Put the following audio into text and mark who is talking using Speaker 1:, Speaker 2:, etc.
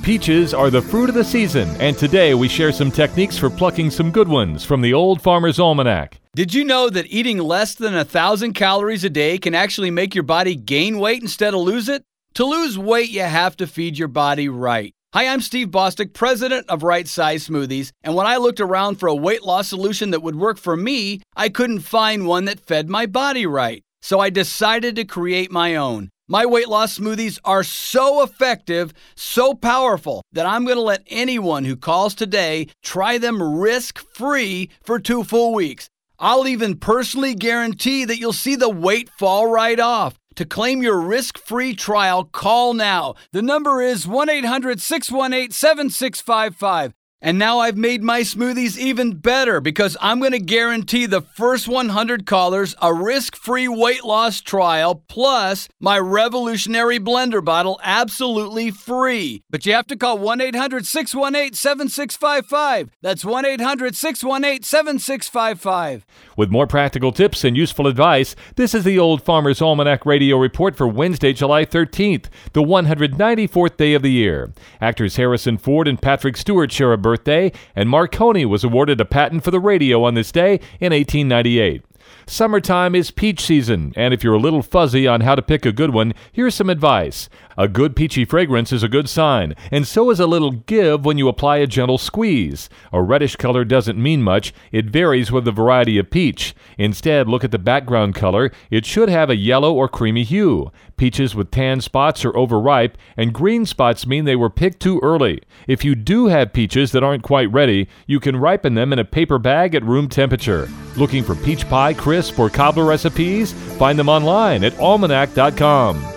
Speaker 1: Peaches are the fruit of the season, and today we share some techniques for plucking some good ones from the Old Farmer's Almanac.
Speaker 2: Did you know that eating less than 1,000 calories a day can actually make your body gain weight instead of lose it? To lose weight, you have to feed your body right. Hi, I'm Steve Bostic, president of Right Size Smoothies, and when I looked around for a weight loss solution that would work for me, I couldn't find one that fed my body right. So I decided to create my own. My weight loss smoothies are so effective, so powerful, that I'm going to let anyone who calls today try them risk-free for 2 full weeks. I'll even personally guarantee that you'll see the weight fall right off. To claim your risk-free trial, call now. The number is 1-800-618-7655. And now I've made my smoothies even better because I'm going to guarantee the first 100 callers a risk-free weight loss trial plus my revolutionary blender bottle absolutely free. But you have to call 1-800-618-7655. That's 1-800-618-7655.
Speaker 1: With more practical tips and useful advice, this is the Old Farmer's Almanac Radio Report for Wednesday, July 13th, the 194th day of the year. Actors Harrison Ford and Patrick Stewart share a birthday, and Marconi was awarded a patent for the radio on this day in 1898. Summertime is peach season, and if you're a little fuzzy on how to pick a good one, here's some advice. A good peachy fragrance is a good sign, and so is a little give when you apply a gentle squeeze. A reddish color doesn't mean much. It varies with the variety of peach. Instead, look at the background color. It should have a yellow or creamy hue. Peaches with tan spots are overripe, and green spots mean they were picked too early. If you do have peaches that aren't quite ready, you can ripen them in a paper bag at room temperature. Looking for peach pie, crisp, or cobbler recipes? Find them online at almanac.com.